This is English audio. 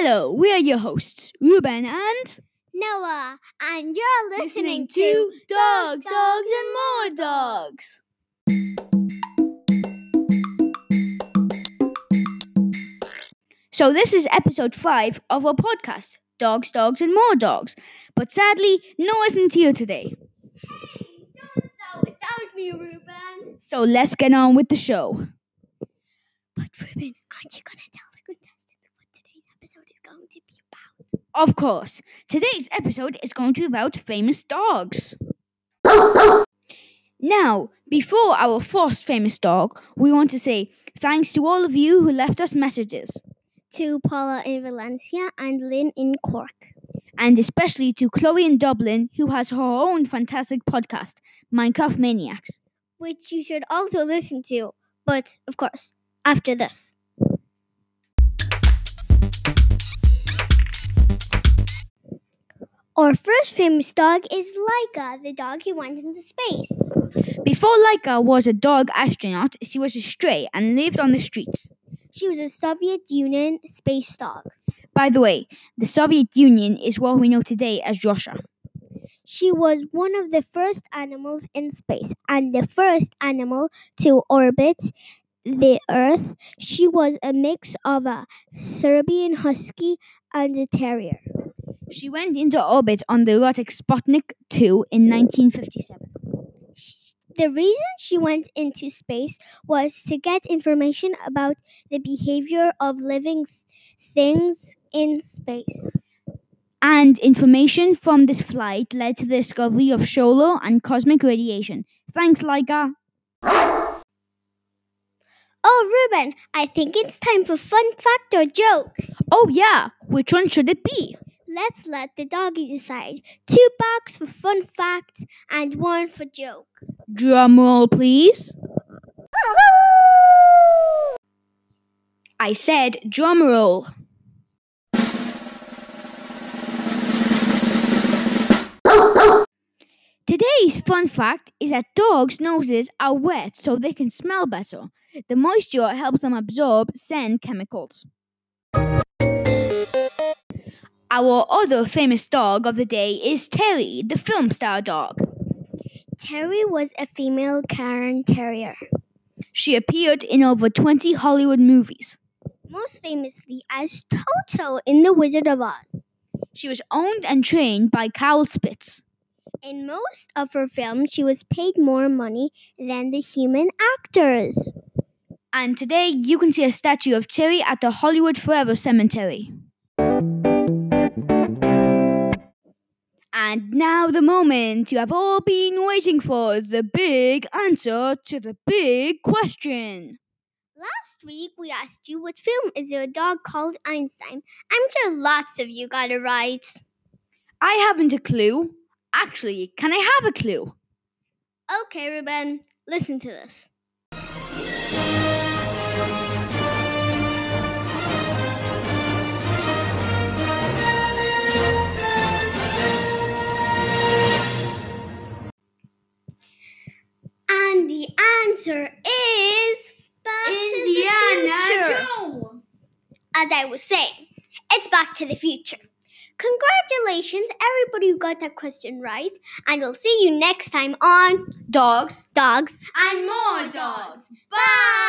Hello, we are your hosts, Ruben and Noah, and you're listening to Dogs, Dogs, and More Dogs. So this is episode 5 of our podcast, Dogs, Dogs, and More Dogs. But sadly, Noah isn't here today. Hey, don't start without me, Ruben. So let's get on with the show. But Ruben, aren't you gonna tell the contestants what today's episode is going to be about? Of course, today's episode is going to be about famous dogs. Now, before our first famous dog, we want to say thanks to all of you who left us messages. To Paula in Valencia and Lynn in Cork. And especially to Chloe in Dublin, who has her own fantastic podcast, Minecraft Maniacs. Which you should also listen to, but of course, after this. Our first famous dog is Laika, the dog who went into space. Before Laika was a dog astronaut, she was a stray and lived on the streets. She was a Soviet Union space dog. By the way, the Soviet Union is what we know today as Russia. She was one of the first animals in space and the first animal to orbit the Earth. She was a mix of a Serbian Husky and a Terrier. She went into orbit on the rocket Sputnik 2 in 1957. The reason she went into space was to get information about the behavior of living things in space. And information from this flight led to the discovery of solar and cosmic radiation. Thanks, Laika. Oh, Ruben, I think it's time for fun fact or joke. Oh yeah, which one should it be? Let's let the doggy decide. 2 bags for fun fact and 1 for joke. Drum roll, please. I said drum roll. Today's fun fact is that dogs' noses are wet so they can smell better. The moisture helps them absorb scent chemicals. Our other famous dog of the day is Terry, the film star dog. Terry was a female Cairn Terrier. She appeared in over 20 Hollywood movies. Most famously as Toto in The Wizard of Oz. She was owned and trained by Carl Spitz. In most of her films, she was paid more money than the human actors. And today, you can see a statue of Terry at the Hollywood Forever Cemetery. And now the moment you have all been waiting for, the big answer to the big question. Last week, we asked you what film is there a dog called Einstein. I'm sure lots of you got it right. I haven't a clue. Actually, can I have a clue? Okay, Ruben, listen to this. And the answer is Back Indiana to the Future. Jones. As I was saying, it's Back to the Future. Congratulations, everybody who got that question right. And we'll see you next time on Dogs Dogs and More Dogs. Bye!